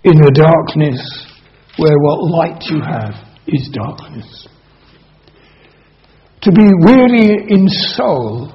in a darkness where what light you have is darkness. To be weary in soul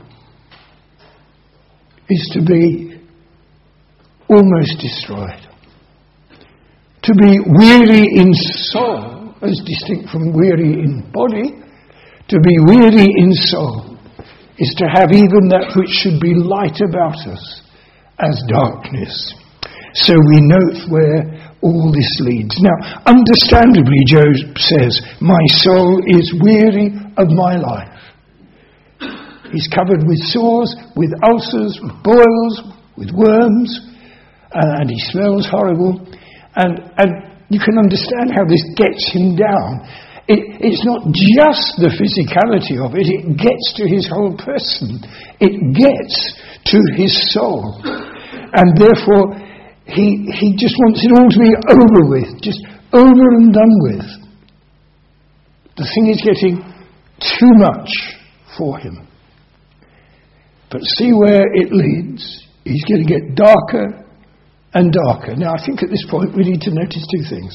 is to be almost destroyed. To be weary in soul, as distinct from weary in body, to be weary in soul is to have even that which should be light about us as darkness. So we note where all this leads. Now, understandably, Job says, my soul is weary of my life. He's covered with sores, with ulcers, with boils, with worms, and he smells horrible. And you can understand how this gets him down. It's not just the physicality of it, it gets to his whole person. It gets to his soul. And therefore, he just wants it all to be over with, just over and done with. The thing is getting too much for him. But see where it leads. He's going to get darker and darker. Now, I think at this point we need to notice two things.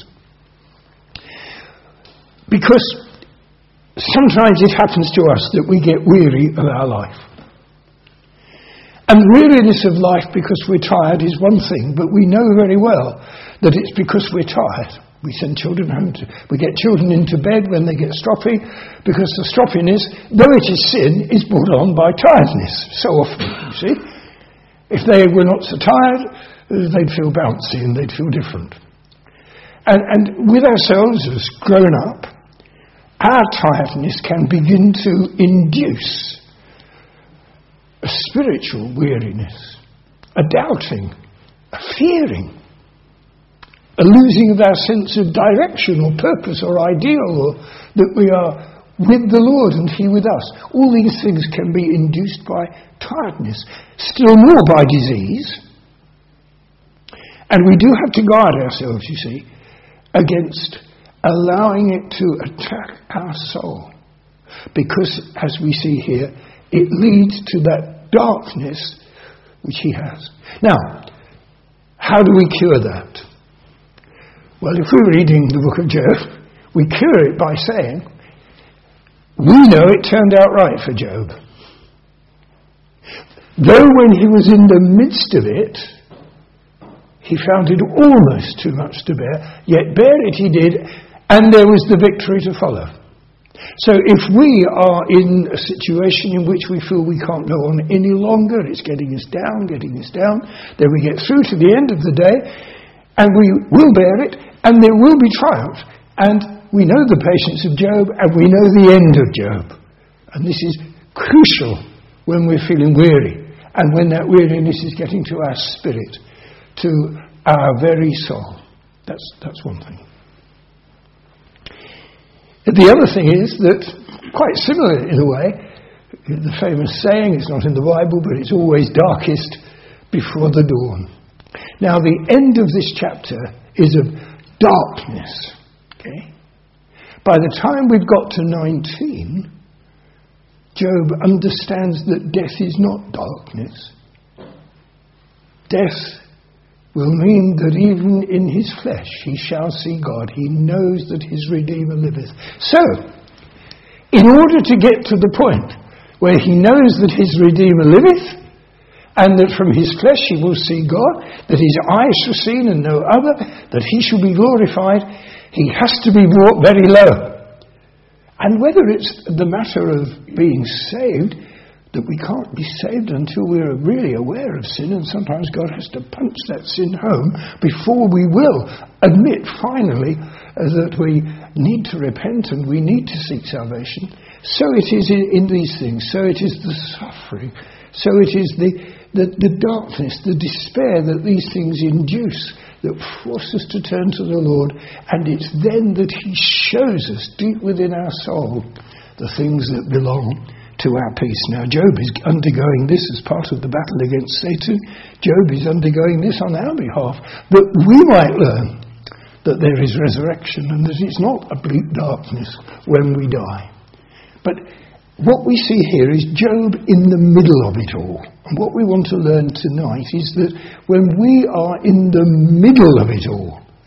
Because sometimes it happens to us that we get weary of our life. And the weariness of life because we're tired is one thing, but we know very well that it's because we're tired. We send children home, we get children into bed when they get stroppy, because the stroppiness, though it is sin, is brought on by tiredness so often, you see. If they were not so tired, they'd feel bouncy and they'd feel different. And with ourselves as grown up, our tiredness can begin to induce a spiritual weariness, a doubting, a fearing, a losing of our sense of direction or purpose or ideal, or that we are with the Lord and He with us. All these things can be induced by tiredness, still more by disease. And we do have to guard ourselves, you see, against allowing it to attack our soul. Because, as we see here, it leads to that darkness which he has. Now, how do we cure that? Well, if we're reading the book of Job, we cure it by saying, we know it turned out right for Job. Though when he was in the midst of it, he found it almost too much to bear, yet bear it he did, and there was the victory to follow. So if we are in a situation in which we feel we can't go on any longer, it's getting us down, then we get through to the end of the day, and we will bear it, and there will be triumph. And we know the patience of Job, and we know the end of Job. And this is crucial when we're feeling weary, and when that weariness is getting to our spirit, to our very soul. That's one thing. The other thing is that, quite similar in a way, the famous saying, it's not in the Bible, but it's always darkest before the dawn. Now, the end of this chapter is of darkness. Okay? By the time we've got to 19, Job understands that death is not darkness. Death will mean that even in his flesh he shall see God. He knows that his Redeemer liveth. So, in order to get to the point where he knows that his Redeemer liveth, and that from his flesh he will see God, that his eyes shall see and no other, that he shall be glorified, he has to be brought very low. And whether it's the matter of being saved, that we can't be saved until we're really aware of sin, and sometimes God has to punch that sin home before we will admit finally that we need to repent and we need to seek salvation. So it is in these things. So it is the suffering. So it is the darkness, the despair that these things induce that force us to turn to the Lord. And it's then that he shows us deep within our soul the things that belong to our peace. Now, Job is undergoing this as part of the battle against Satan. Job is undergoing this on our behalf, that we might learn that there is resurrection and that it's not a bleak darkness when we die. But what we see here is Job in the middle of it all. And what we want to learn tonight is that when we are in the middle of it all,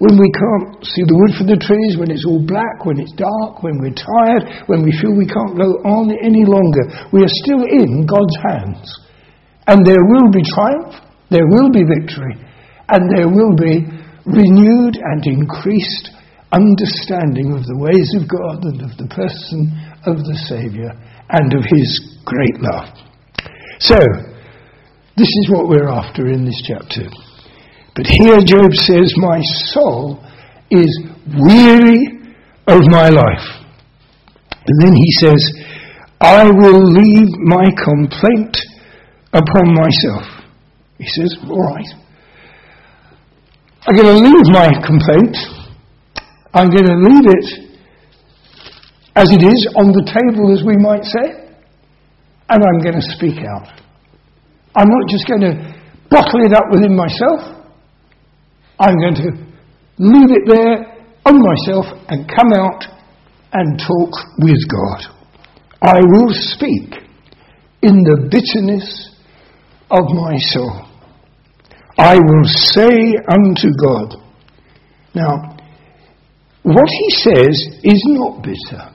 when we can't see the wood for the trees, when it's all black, when it's dark, when we're tired, when we feel we can't go on any longer, we are still in God's hands. And there will be triumph, there will be victory, and there will be renewed and increased understanding of the ways of God and of the person of the Saviour and of His great love. So, this is what we're after in this chapter. But here Job says, my soul is weary of my life. And then he says, I will leave my complaint upon myself. He says, all right. I'm going to leave my complaint. I'm going to leave it as it is on the table, as we might say. And I'm going to speak out. I'm not just going to bottle it up within myself. I'm going to leave it there on myself and come out and talk with God. I will speak in the bitterness of my soul. I will say unto God. Now, what he says is not bitter.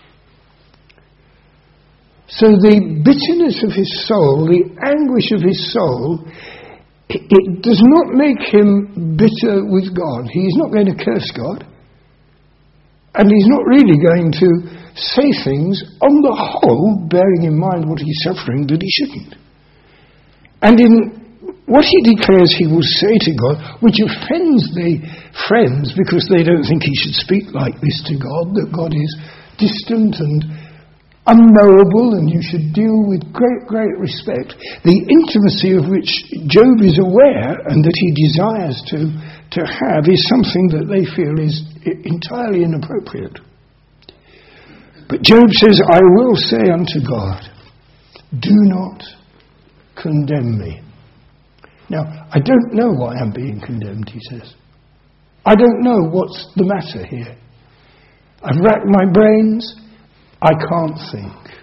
So the bitterness of his soul, the anguish of his soul, it does not make him bitter with God. He's not going to curse God. And he's not really going to say things, on the whole, bearing in mind what he's suffering, that he shouldn't. And in what he declares he will say to God, which offends the friends because they don't think he should speak like this to God, that God is distant and unknowable and you should deal with great respect, the intimacy of which Job is aware and that he desires to have is something that they feel is entirely inappropriate. But Job says, I will say unto God, do not condemn me. Now, I don't know why I'm being condemned, he says. I don't know what's the matter here. I've racked my brains. I can't think.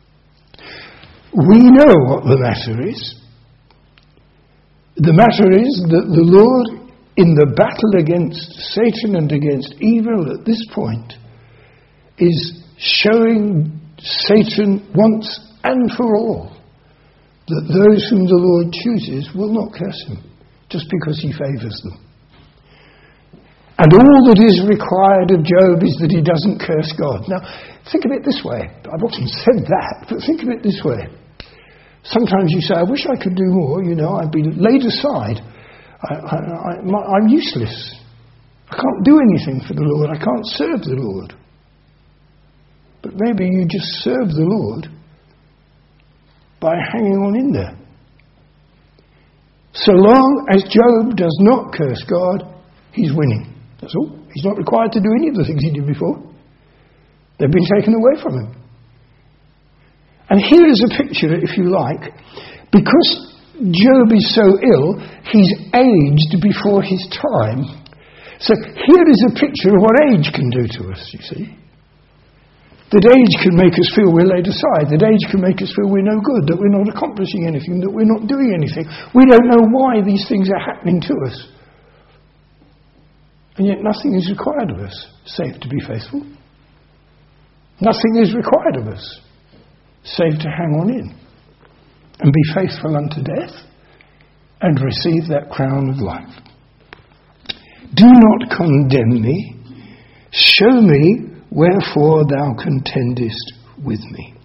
We know what the matter is. The matter is that the Lord, in the battle against Satan and against evil at this point, is showing Satan once and for all that those whom the Lord chooses will not curse him just because he favours them. And all that is required of Job is that he doesn't curse God. Now, think of it this way. I've often said that, but think of it this way. Sometimes you say, I wish I could do more, I'd be laid aside. I'm useless. I can't do anything for the Lord. I can't serve the Lord. But maybe you just serve the Lord by hanging on in there. So long as Job does not curse God, he's winning. That's all. He's not required to do any of the things he did before. They've been taken away from him. And here is a picture, if you like. Because Job is so ill, he's aged before his time. So here is a picture of what age can do to us, you see. That age can make us feel we're laid aside. That age can make us feel we're no good, that we're not accomplishing anything, that we're not doing anything. We don't know why these things are happening to us. And yet nothing is required of us save to be faithful. Nothing is required of us save to hang on in and be faithful unto death and receive that crown of life. Do not condemn me. Show me wherefore thou contendest with me.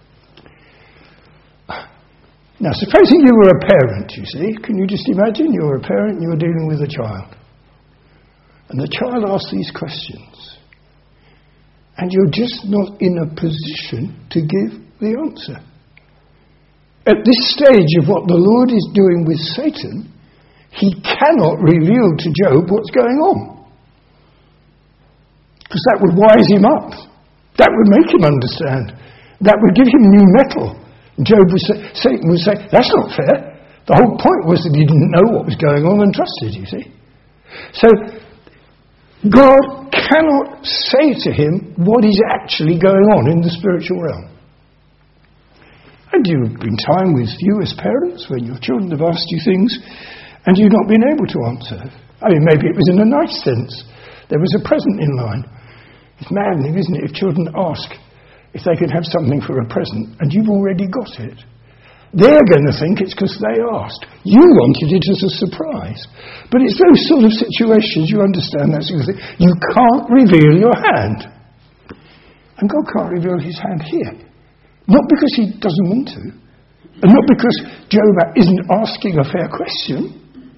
Now, supposing you were a parent, you see, can you just imagine you're a parent and you're dealing with a child? And the child asks these questions. And you're just not in a position to give the answer. At this stage of what the Lord is doing with Satan, he cannot reveal to Job what's going on. Because that would wise him up. That would make him understand. That would give him new mettle. Satan would say, that's not fair. The whole point was that he didn't know what was going on and trusted, you see. So, God cannot say to him what is actually going on in the spiritual realm. And you've been time with you as parents when your children have asked you things and you've not been able to answer. I mean, maybe it was in a nice sense. There was a present in line. It's maddening, isn't it, if children ask if they can have something for a present and you've already got it. They're going to think it's because they asked. You wanted it as a surprise. But it's those sort of situations, you understand that sort of thing. You can't reveal your hand. And God can't reveal his hand here. Not because he doesn't want to. And not because Job isn't asking a fair question.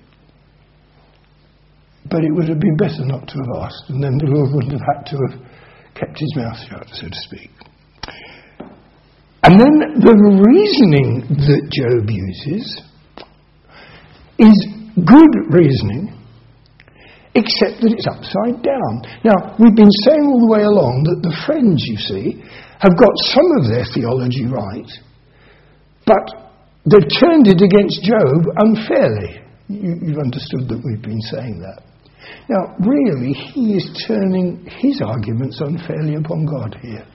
But it would have been better not to have asked, and then the Lord wouldn't have had to have kept his mouth shut, so to speak. And then the reasoning that Job uses is good reasoning, except that it's upside down. Now, we've been saying all the way along that the Friends, you see, have got some of their theology right, but they've turned it against Job unfairly. You've understood that we've been saying that. Now, really, he is turning his arguments unfairly upon God here.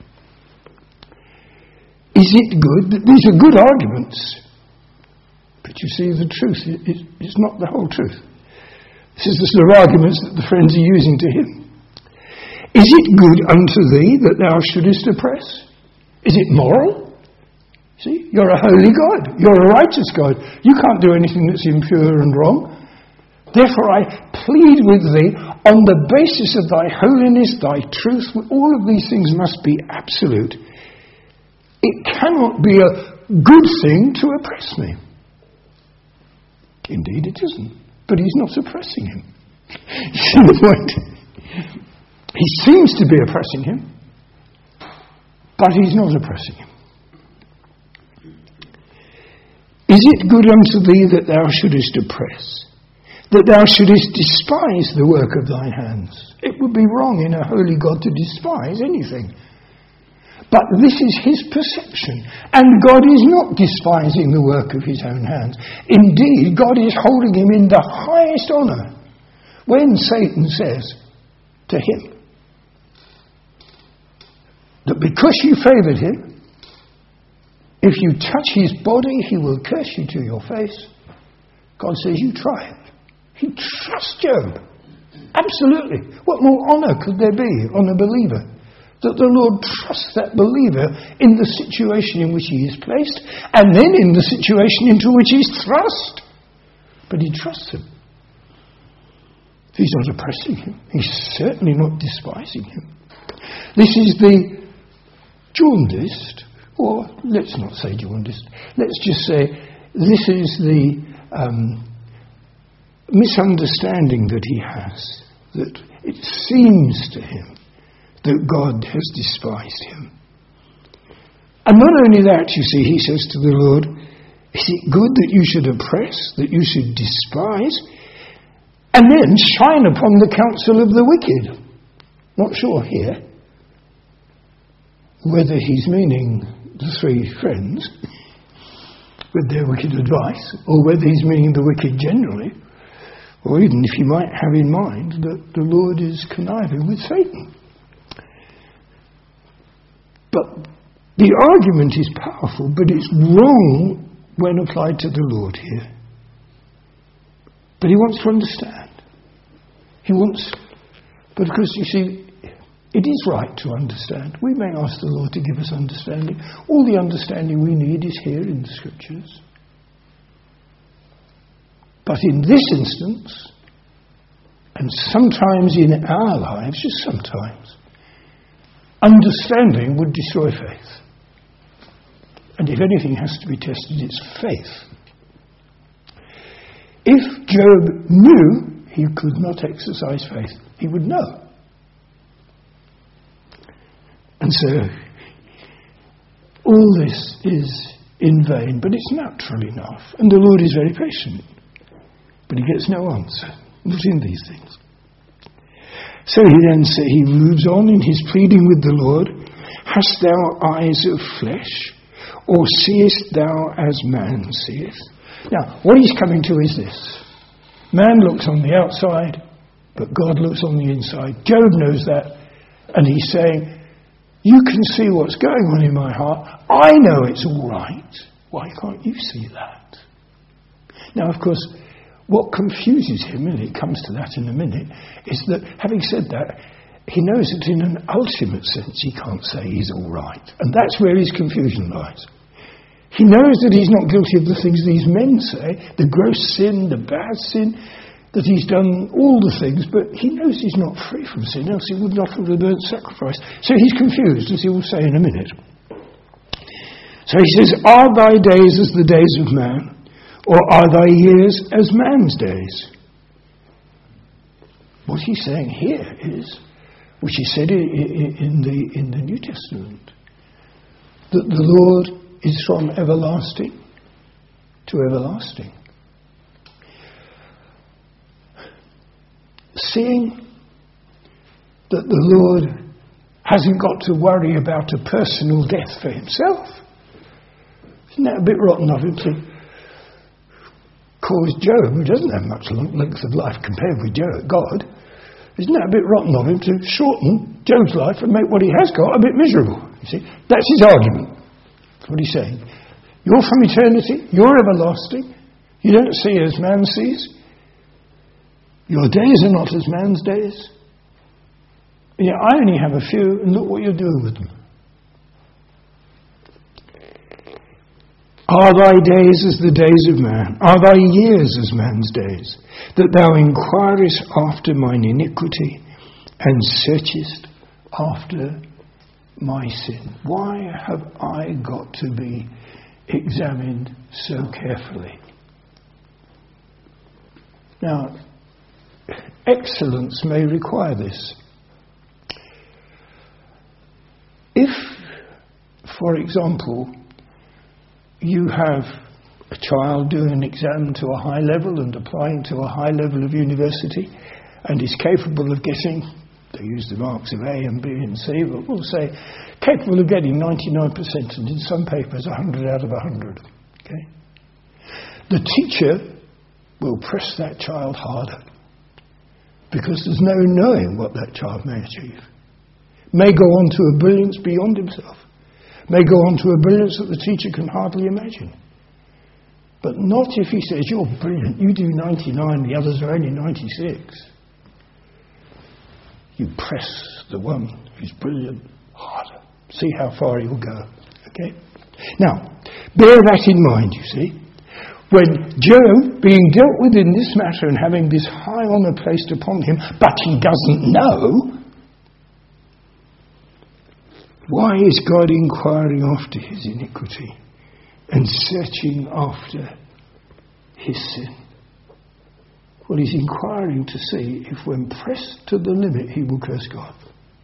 Is it good? These are good arguments. But you see, the truth is not the whole truth. This is the sort of arguments that the Friends are using to him. Is it good unto thee that thou shouldest oppress? Is it moral? See, you're a holy God. You're a righteous God. You can't do anything that's impure and wrong. Therefore I plead with thee on the basis of thy holiness, thy truth. All of these things must be absolute. It cannot be a good thing to oppress me. Indeed it isn't. But he's not oppressing him. You see the point? He seems to be oppressing him, but he's not oppressing him. Is it good unto thee that thou shouldest oppress? That thou shouldest despise the work of thy hands? It would be wrong in a holy God to despise anything. But this is his perception. And God is not despising the work of his own hands. Indeed, God is holding him in the highest honour when Satan says to him that because you favoured him, if you touch his body, he will curse you to your face. God says, you try it. He trusts Job. Absolutely. What more honour could there be on a believer? That the Lord trusts that believer in the situation in which he is placed, and then in the situation into which he's thrust. But he trusts him. He's not oppressing him. He's certainly not despising him. This is the jaundiced, or let's not say jaundiced, let's just say this is the misunderstanding that he has, that it seems to him that God has despised him. And not only that, you see, he says to the Lord, is it good that you should oppress, that you should despise, and then shine upon the counsel of the wicked? Not sure here whether he's meaning the three friends with their wicked advice, or whether he's meaning the wicked generally, or even if he might have in mind that the Lord is conniving with Satan. But the argument is powerful, but it's wrong when applied to the Lord here. But he wants to understand. But of course, you see, it is right to understand. We may ask the Lord to give us understanding. All the understanding we need is here in the Scriptures. But in this instance, and sometimes in our lives, just sometimes, understanding would destroy faith. And if anything has to be tested, it's faith. If Job knew he could not exercise faith, he would know. And so, all this is in vain, but it's natural enough. And the Lord is very patient. But he gets no answer, not in these things. So he moves on in his pleading with the Lord. Hast thou eyes of flesh, or seest thou as man seeth? Now, what he's coming to is this. Man looks on the outside, but God looks on the inside. Job knows that, and he's saying, you can see what's going on in my heart. I know it's all right. Why can't you see that? Now, of course, what confuses him, and it comes to that in a minute, is that, having said that, he knows that in an ultimate sense he can't say he's all right. And that's where his confusion lies. He knows that he's not guilty of the things these men say, the gross sin, the bad sin, that he's done all the things, but he knows he's not free from sin, else he would not have the burnt sacrifice. So he's confused, as he will say in a minute. So he says, are thy days as the days of man, or are thy years as man's days? What he's saying here is, which he said in the New Testament, that the Lord is from everlasting to everlasting. Seeing that the Lord hasn't got to worry about a personal death for himself. Isn't that a bit rotten of him to cause Job, who doesn't have much length of life compared with God, isn't that a bit rotten of him to shorten Job's life and make what he has got a bit miserable? You see, that's his argument. That's what he's saying. You're from eternity, you're everlasting, you don't see as man sees. Your days are not as man's days. And yet I only have a few, and look what you're doing with them. Are thy days as the days of man? Are thy years as man's days? That thou inquirest after mine iniquity, and searchest after my sin. Why have I got to be examined so carefully? Now, excellence may require this. If, for example, you have a child doing an exam to a high level and applying to a high level of university and is capable of getting, they use the marks of A and B and C, but we'll say capable of getting 99% and in some papers 100 out of 100. Okay? The teacher will press that child harder because there's no knowing what that child may achieve. May go on to a brilliance beyond himself. May go on to a brilliance that the teacher can hardly imagine. But not if he says, you're brilliant, you do 99, the others are only 96. You press the one who's brilliant harder. See how far he'll go. Okay? Now, bear that in mind, you see. When Job, being dealt with in this matter and having this high honour placed upon him, but he doesn't know, why is God inquiring after his iniquity and searching after his sin? Well, he's inquiring to see if when pressed to the limit he will curse God.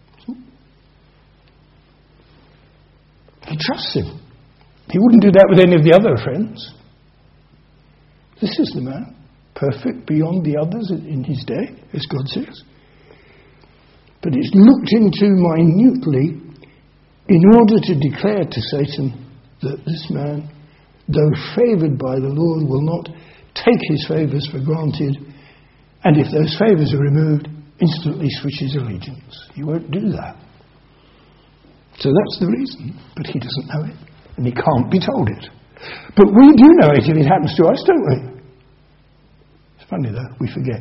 He trusts him. He wouldn't do that with any of the other friends. This is the man, perfect beyond the others in his day, as God says. But it's looked into minutely in order to declare to Satan that this man, though favoured by the Lord, will not take his favours for granted, and if those favours are removed, instantly switch his allegiance. He won't do that. So that's the reason, but he doesn't know it, and he can't be told it. But we do know it if it happens to us, don't we? It's funny though, we forget.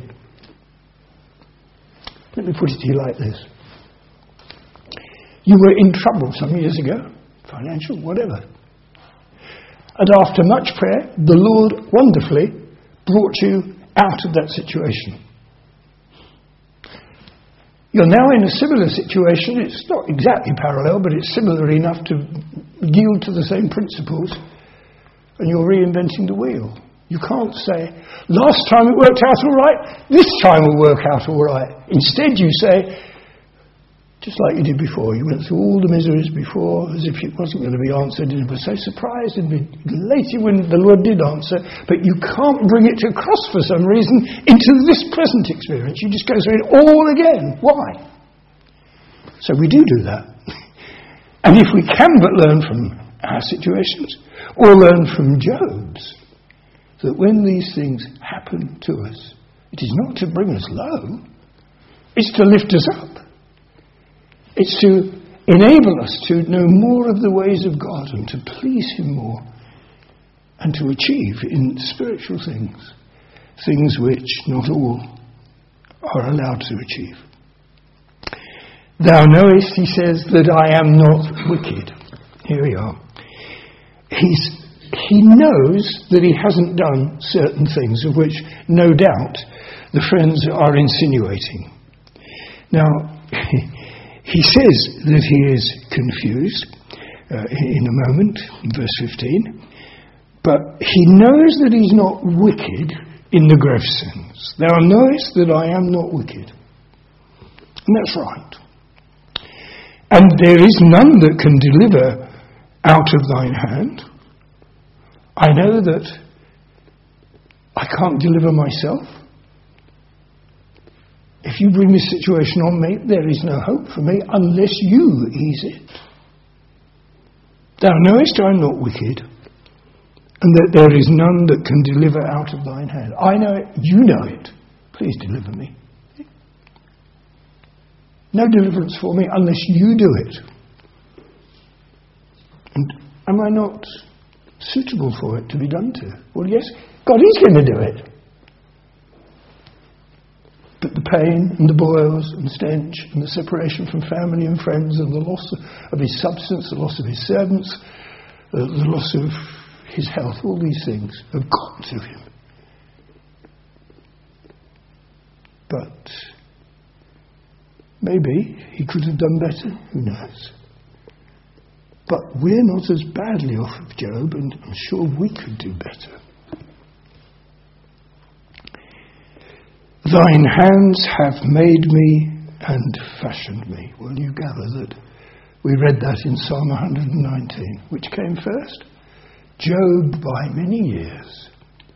Let me put it to you like this. You were in trouble some years ago, financial, whatever. And after much prayer, the Lord wonderfully brought you out of that situation. You're now in a similar situation. It's not exactly parallel, but it's similar enough to yield to the same principles. And you're reinventing the wheel. You can't say, last time it worked out all right, this time will work out all right. Instead you say, just like you did before, you went through all the miseries before as if it wasn't going to be answered, and you were so surprised and elated when the Lord did answer, but you can't bring it across for some reason into this present experience. You just go through it all again. Why? So we do that. And if we can but learn from our situations, or learn from Job's, that when these things happen to us, it is not to bring us low, it's to lift us up. It's to enable us to know more of the ways of God and to please him more and to achieve in spiritual things things which not all are allowed to achieve. Thou knowest, he says, that I am not wicked. Here we are. He knows that he hasn't done certain things, of which no doubt the friends are insinuating. Now, he says that he is confused in a moment, in verse 15, but he knows that he's not wicked in the gross sense. Thou knowest that I am not wicked. And that's right. And there is none that can deliver out of thine hand. I know that I can't deliver myself. If you bring this situation on me, there is no hope for me unless you ease it. Thou knowest I am not wicked, and that there is none that can deliver out of thine hand. I know it, you know it. Please deliver me. No deliverance for me unless you do it. And am I not suitable for it to be done to? Well, yes, God is going to do it. But the pain and the boils and the stench and the separation from family and friends and the loss of his substance, the loss of his servants, the loss of his health, all these things have got to him. But maybe he could have done better, who knows. But we're not as badly off as Job, and I'm sure we could do better. Thine hands have made me and fashioned me. Well, you gather that we read that in Psalm 119. Which came first? Job by many years.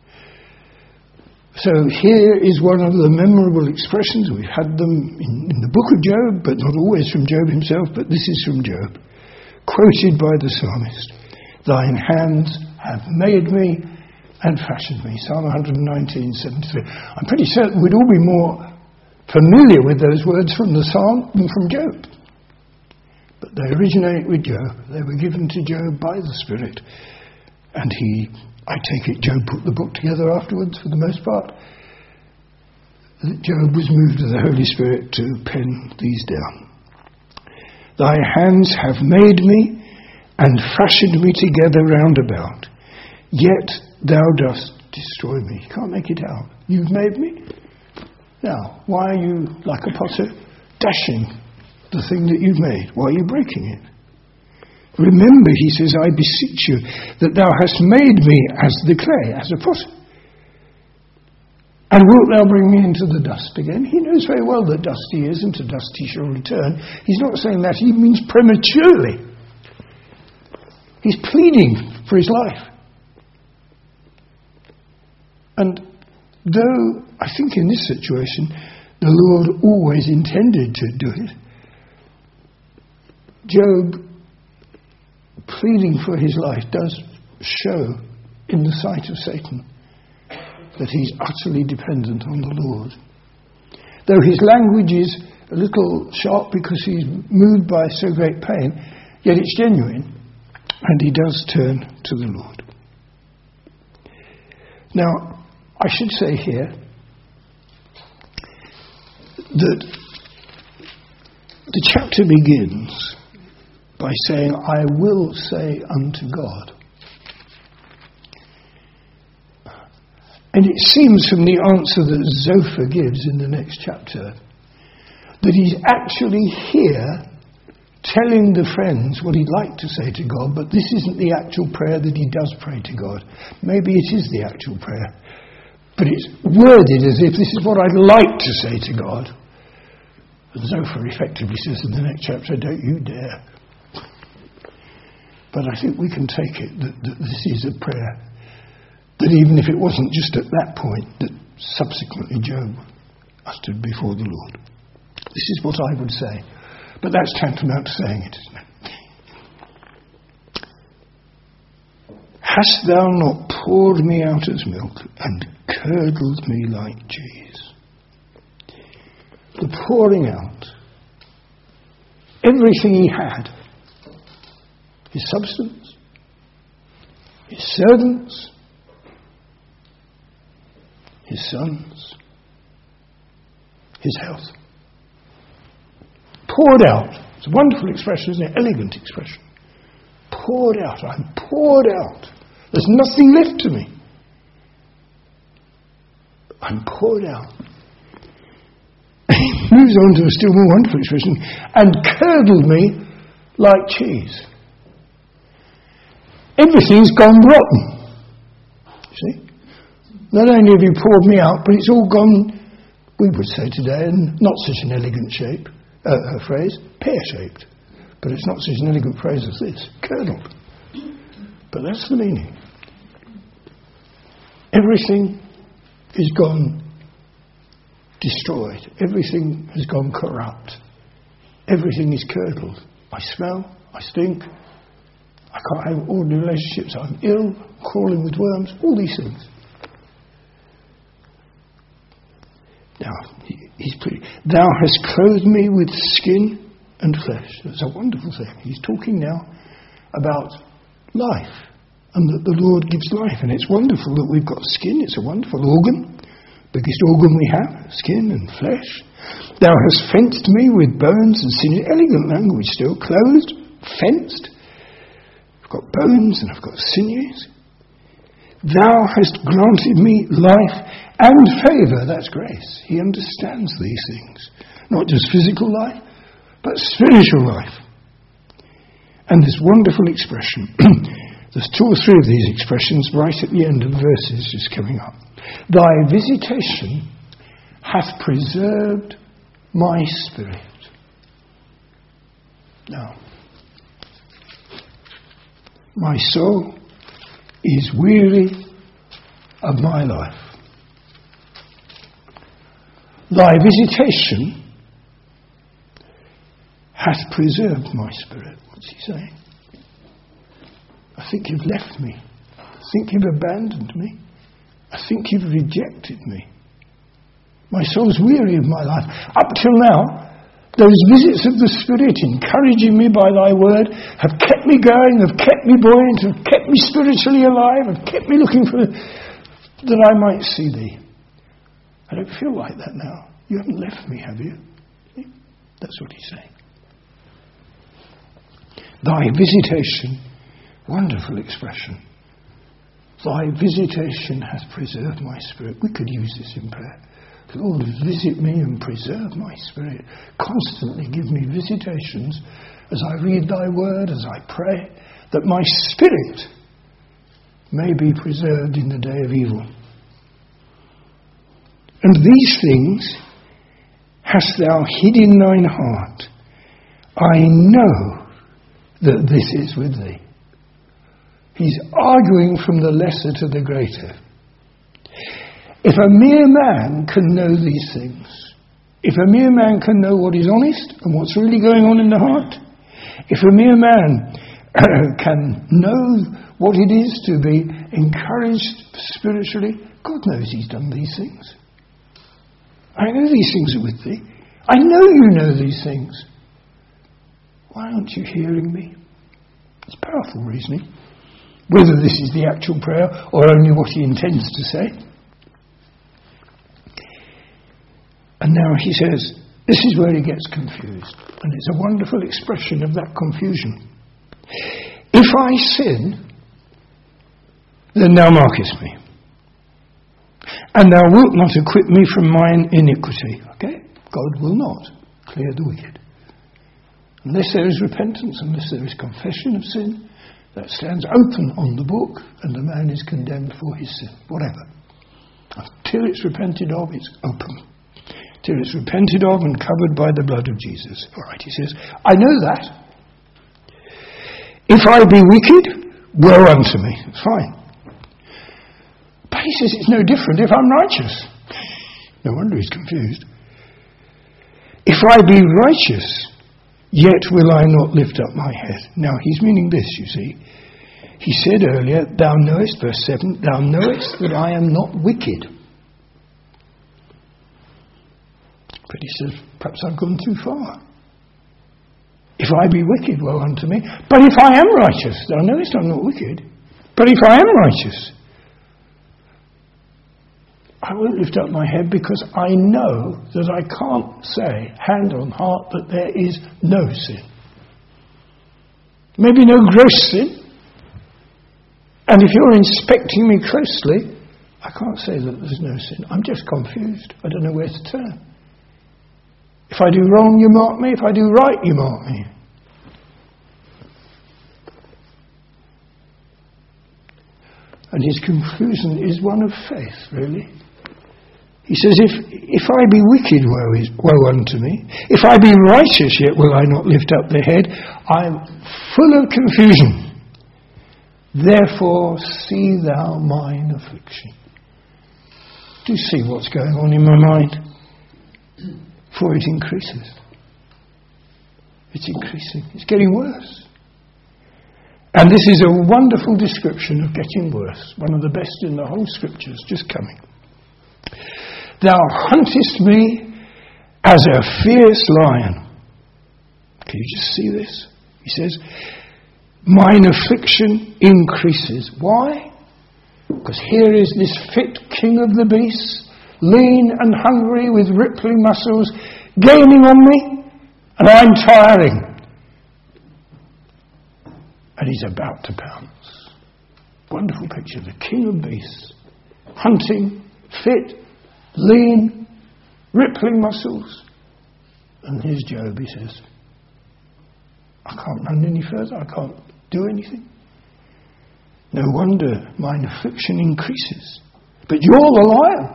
So here is one of the memorable expressions. We've had them in the book of Job, but not always from Job himself, but this is from Job, quoted by the psalmist. Thine hands have made me and fashioned me. Psalm 119:73. I'm pretty certain we'd all be more familiar with those words from the psalm than from Job. But they originate with Job. They were given to Job by the Spirit. And I take it, Job put the book together afterwards for the most part. Job was moved to the Holy Spirit to pen these down. Thy hands have made me and fashioned me together round about. Yet thou dost destroy me. You can't make it out. You've made me. Now, why are you, like a potter, dashing the thing that you've made? Why are you breaking it? Remember, he says, I beseech you, that thou hast made me as the clay, as a potter. And wilt thou bring me into the dust again? He knows very well that dust he is, and to dust he shall return. He's not saying that. He means prematurely. He's pleading for his life. And though I think in this situation the Lord always intended to do it, Job pleading for his life does show in the sight of Satan that he's utterly dependent on the Lord. Though his language is a little sharp because he's moved by so great pain, yet it's genuine, and he does turn to the Lord. Now, I should say here that the chapter begins by saying, I will say unto God. And it seems from the answer that Zophar gives in the next chapter that he's actually here telling the friends what he'd like to say to God, but this isn't the actual prayer that he does pray to God. Maybe it is the actual prayer, but it's worded as if this is what I'd like to say to God. And Zophar effectively says in the next chapter, don't you dare. But I think we can take it that this is a prayer that even if it wasn't just at that point, that subsequently Job uttered before the Lord. This is what I would say. But that's tantamount to saying it, isn't it? Hast thou not poured me out as milk and curdled me like cheese? The pouring out. Everything he had. His substance. His servants. his sons, his health. Poured out. It's a wonderful expression, isn't it? Elegant expression. Poured out. I'm poured out. There's nothing left to me. I'm poured out. He moves on to a still more wonderful expression. And curdled me like cheese. Everything's gone rotten. You see? Not only have you poured me out, but it's all gone, we would say today, in not such an elegant shape, phrase, pear-shaped. But it's not such an elegant phrase as this, curdled. But that's the meaning. Everything is gone destroyed. Everything has gone corrupt. Everything is curdled. I smell, I stink, I can't have ordinary relationships, I'm ill, crawling with worms, all these things. Now, he's pretty. Thou hast clothed me with skin and flesh. That's a wonderful thing. He's talking now about life and that the Lord gives life. And it's wonderful that we've got skin. It's a wonderful organ. Biggest organ we have, skin and flesh. Thou hast fenced me with bones and sinews. Elegant language still. Clothed, fenced. I've got bones and I've got sinews. Thou hast granted me life and favour. That's grace. He understands these things. Not just physical life, but spiritual life. And this wonderful expression. There's 2 or 3 of these expressions right at the end of the verses just coming up. Thy visitation hath preserved my spirit. Now, my soul is weary of my life. Thy visitation hath preserved my spirit. What's he saying? I think you've left me. I think you've abandoned me. I think you've rejected me. My soul's weary of my life. Up till now, those visits of the Spirit encouraging me by thy word have kept me going, have kept me buoyant, have kept me spiritually alive, have kept me looking for that I might see thee. I don't feel like that now. You haven't left me, have you? See? That's what he's saying. Thy visitation, wonderful expression. Thy visitation hath preserved my spirit. We could use this in prayer. Lord, visit me and preserve my spirit. Constantly give me visitations as I read thy word, as I pray, that my spirit may be preserved in the day of evil. And these things hast thou hid in thine heart. I know that this is with thee. He's arguing from the lesser to the greater. If a mere man can know these things, if a mere man can know what is honest and what's really going on in the heart, if a mere man can know what it is to be encouraged spiritually, God knows he's done these things. I know these things are with thee. I know you know these things. Why aren't you hearing me? It's powerful reasoning. Whether this is the actual prayer or only what he intends to say. And now he says, this is where he gets confused. And it's a wonderful expression of that confusion. If I sin, then thou markest me. And thou wilt not acquit me from mine iniquity. Okay? God will not clear the wicked. Unless there is repentance, unless there is confession of sin, that stands open on the book, and the man is condemned for his sin. Whatever. Until it's repented of, it's open. Till it's repented of and covered by the blood of Jesus. All right, he says, I know that. If I be wicked, woe unto me. It's fine. But he says it's no different if I'm righteous. No wonder he's confused. If I be righteous, yet will I not lift up my head. Now he's meaning this, you see. He said earlier, thou knowest, verse 7, thou knowest that I am not wicked. But he says, perhaps I've gone too far. If I be wicked, woe unto me. But if I am righteous, thou knowest I'm not wicked. But if I am righteous, I won't lift up my head because I know that I can't say, hand on heart, that there is no sin. Maybe no gross sin. And if you're inspecting me closely, I can't say that there's no sin. I'm just confused. I don't know where to turn. If I do wrong, you mark me. If I do right, you mark me. And his conclusion is one of faith, really. He says, if I be wicked, woe unto me. If I be righteous, yet will I not lift up the head. I am full of confusion. Therefore, see thou mine affliction. Do you see what's going on in my mind? For it increases. It's increasing. It's getting worse. And this is a wonderful description of getting worse. One of the best in the whole scriptures, just coming. Thou huntest me as a fierce lion. Can you just see this? He says, mine affliction increases. Why? Because here is this fit king of the beasts, lean and hungry with rippling muscles, gaining on me, and I'm tiring. And he's about to pounce. Wonderful picture. The king of beasts, hunting, fit, lean, rippling muscles. And here's Job, he says, I can't run any further, I can't do anything. No wonder mine affliction increases. But you're the lion.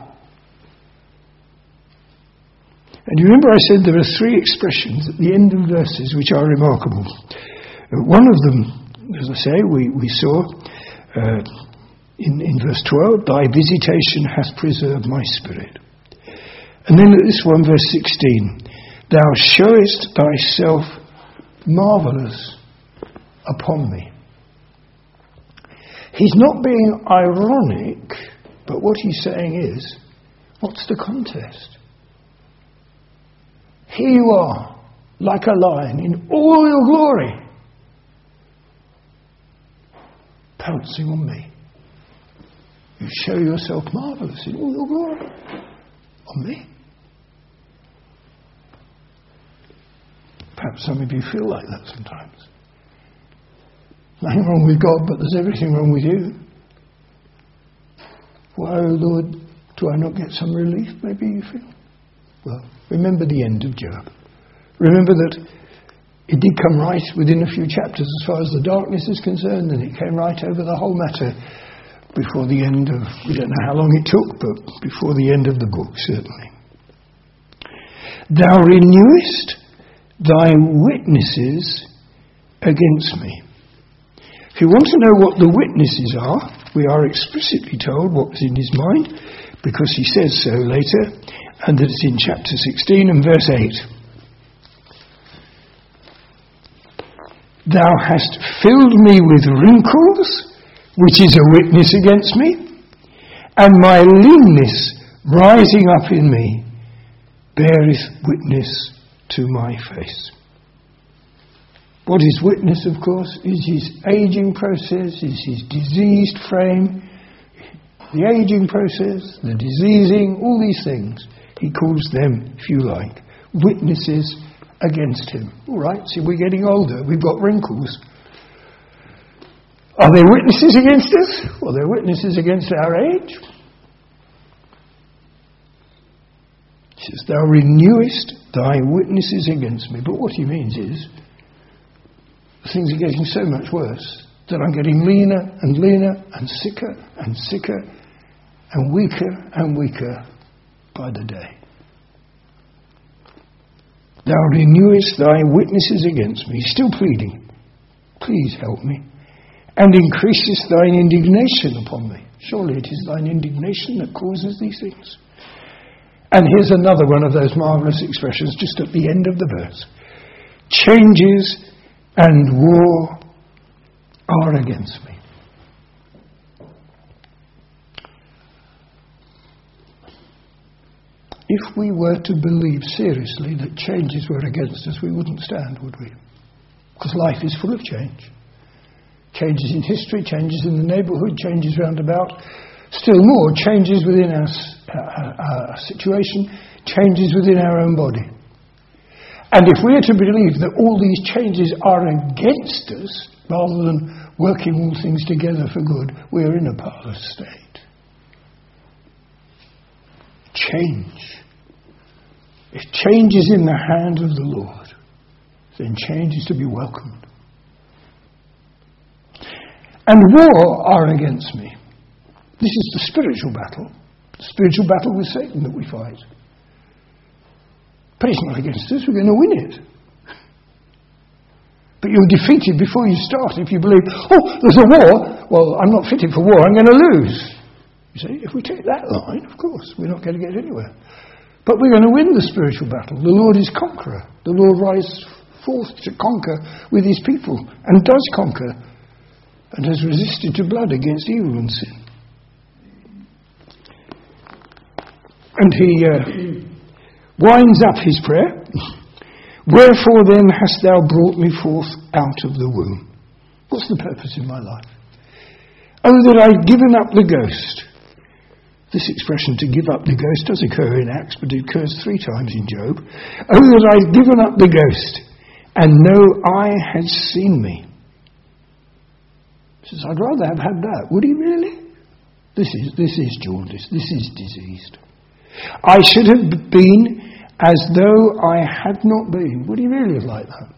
And you remember I said there are 3 expressions at the end of verses which are remarkable. One of them, as I say, we saw in verse 12, thy visitation hath preserved my spirit. And then at this one, verse 16, thou showest thyself marvellous upon me. He's not being ironic, but what he's saying is, what's the contest? Here you are, like a lion, in all your glory, pouncing on me. You show yourself marvellous in all your glory on me. Perhaps some of you feel like that sometimes. Nothing wrong with God, but there's everything wrong with you. Why, oh Lord, do I not get some relief? Maybe you feel. Well, remember the end of Job. Remember that it did come right within a few chapters as far as the darkness is concerned, and it came right over the whole matter before the end of, we don't know how long it took, but before the end of the book, certainly. Thou renewest thy witnesses against me. If you want to know what the witnesses are, we are explicitly told what was in his mind, because he says so later, and that it's in chapter 16 and verse 8. Thou hast filled me with wrinkles, which is a witness against me, and my leanness rising up in me beareth witness to my face. What is witness, of course, is his aging process, is his diseased frame. The aging process, the diseasing, all these things. He calls them, if you like, witnesses against him. All right, see, we're getting older. We've got wrinkles. Are they witnesses against us? Well, they're witnesses against our age. He says, thou renewest thy witnesses against me. But what he means is, things are getting so much worse that I'm getting leaner and leaner and sicker and weaker by the day. Thou renewest thy witnesses against me, still pleading, please help me, and increasest thine indignation upon me. Surely it is thine indignation that causes these things. And here's another one of those marvellous expressions just at the end of the verse. Changes and war are against me. If we were to believe seriously that changes were against us, we wouldn't stand, would we? Because life is full of change. Changes in history, changes in the neighbourhood, changes round about. Still more, changes within our situation, changes within our own body. And if we are to believe that all these changes are against us, rather than working all things together for good, we are in a powerless state. Change. If change is in the hand of the Lord, then change is to be welcomed. And war are against me. This is the spiritual battle. The spiritual battle with Satan that we fight. But it's not against us, we're going to win it. But you're defeated before you start if you believe, oh, there's a war. Well, I'm not fitted for war, I'm going to lose. You see, if we take that line, of course, we're not going to get anywhere. But we're going to win the spiritual battle. The Lord is conqueror. The Lord rises forth to conquer with his people, and does conquer, and has resisted to blood against evil and sin. And he winds up his prayer. Wherefore then hast thou brought me forth out of the womb? What's the purpose in my life? Oh, that I'd given up the ghost. This expression, to give up the ghost, does occur in Acts, but it occurs 3 times in Job. Oh, that I'd given up the ghost, and no eye had seen me. He says, I'd rather have had that. Would he really? This is jaundice. This is diseased. I should have been as though I had not been. Would he really have liked that?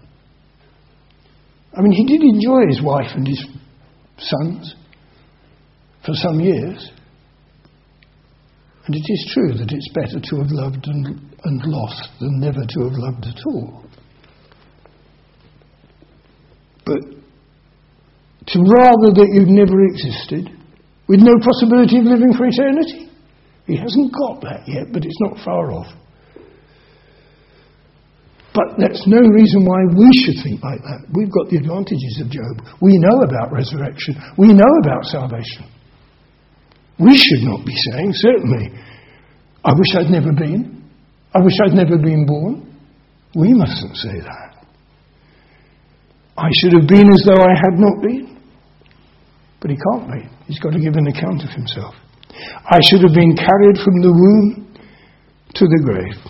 I mean, he did enjoy his wife and his sons for some years. And it is true that it's better to have loved and lost than never to have loved at all. But to rather that you'd never existed, with no possibility of living for eternity. He hasn't got that yet, but it's not far off. But that's no reason why we should think like that. We've got the advantages of Job. We know about resurrection. We know about salvation. We should not be saying, certainly, I wish I'd never been. I wish I'd never been born. We mustn't say that. I should have been as though I had not been. But he can't be. He's got to give an account of himself. I should have been carried from the womb to the grave.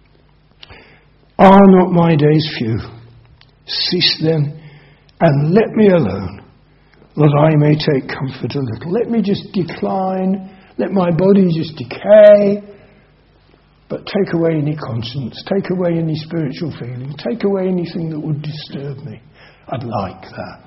Are not my days few? Cease then, and let me alone, that I may take comfort a little. Let me just decline, let my body just decay, but take away any conscience, take away any spiritual feeling, take away anything that would disturb me. I'd like that.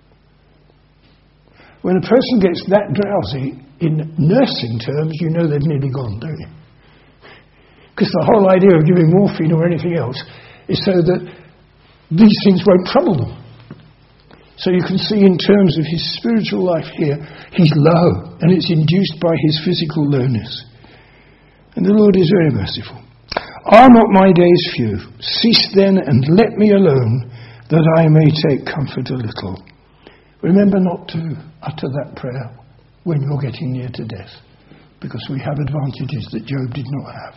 When a person gets that drowsy, in nursing terms, you know they've nearly gone, don't you? Because the whole idea of giving morphine or anything else is so that these things won't trouble them. So you can see in terms of his spiritual life here, he's low, and it's induced by his physical lowness. And the Lord is very merciful. Are not my days few? Cease then and let me alone, that I may take comfort a little. Remember not to utter that prayer when you're getting near to death, because we have advantages that Job did not have.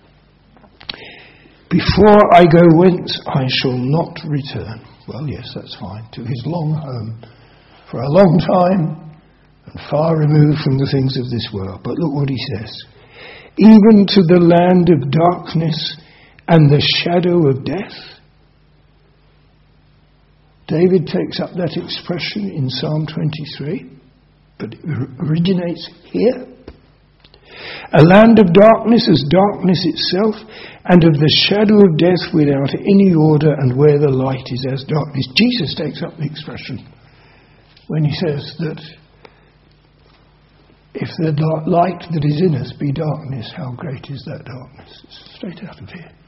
Before I go whence I shall not return. Well, yes, that's fine. To his long home for a long time and far removed from the things of this world. But look what he says. Even to the land of darkness and the shadow of death. David takes up that expression in Psalm 23, but it originates here. A land of darkness as darkness itself, and of the shadow of death without any order, and where the light is as darkness. Jesus takes up the expression when he says that if the light that is in us be darkness, how great is that darkness? It's straight out of here.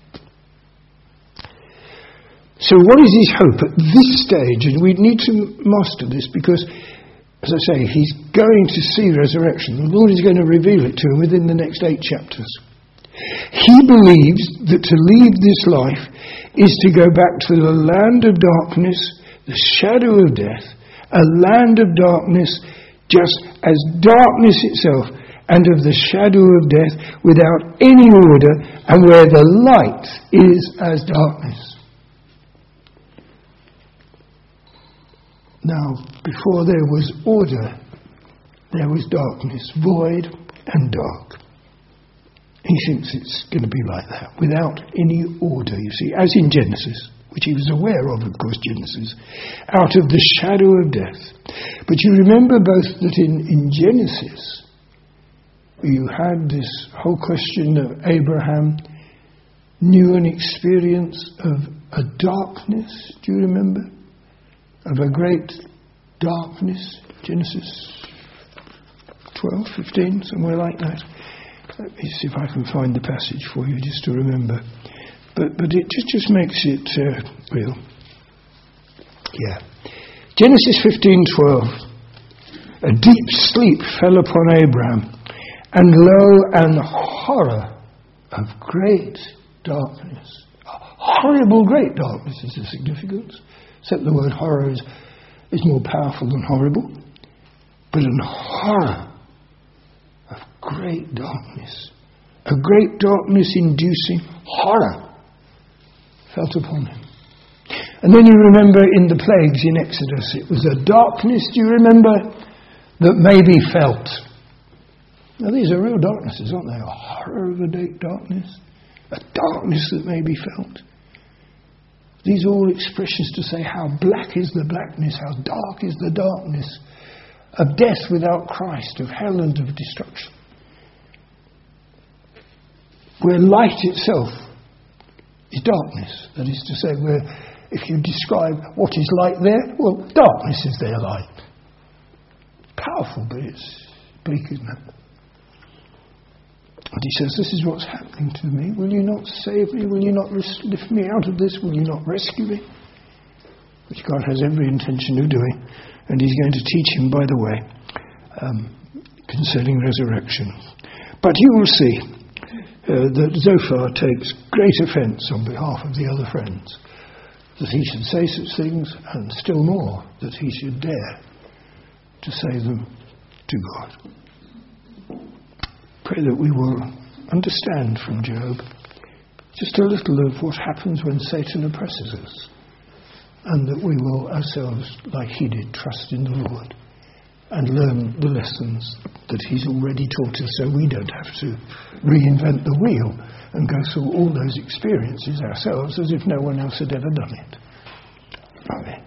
So what is his hope at this stage? And we need to master this because, as I say, he's going to see resurrection. The Lord is going to reveal it to him within the next 8 chapters. He believes that to leave this life is to go back to the land of darkness, the shadow of death, a land of darkness just as darkness itself, and of the shadow of death without any order, and where the light is as darkness. Now, before there was order, there was darkness, void and dark. He thinks it's going to be like that, without any order, you see, as in Genesis, which he was aware of course, Genesis, out of the shadow of death. But you remember both that in Genesis, you had this whole question of Abraham knew an experience of a darkness, do you remember? Of a great darkness, Genesis 12, 15, somewhere like that. Let me see if I can find the passage for you just to remember. But it just makes it real. Yeah. Genesis 15:12. A deep sleep fell upon Abraham, and lo, an horror of great darkness. Horrible great darkness is the significance. Except the word horror is more powerful than horrible. But an horror of great darkness. A great darkness inducing horror felt upon him. And then you remember in the plagues in Exodus, it was a darkness, do you remember, that may be felt. Now these are real darknesses, aren't they? A horror of a great darkness. A darkness that may be felt. These are all expressions to say how black is the blackness, how dark is the darkness of death without Christ, of hell and of destruction. Where light itself is darkness. That is to say, where if you describe what is light there, well, darkness is their light. Powerful, but it's bleak, isn't it? And he says, this is what's happening to me. Will you not save me? Will you not lift me out of this? Will you not rescue me? Which God has every intention of doing. And he's going to teach him, by the way, concerning resurrection. But you will see that Zophar takes great offence on behalf of the other friends, that he should say such things, and still more, that he should dare to say them to God. Pray that we will understand from Job just a little of what happens when Satan oppresses us, and that we will ourselves, like he did, trust in the Lord and learn the lessons that he's already taught us, so we don't have to reinvent the wheel and go through all those experiences ourselves as if no one else had ever done it. Amen.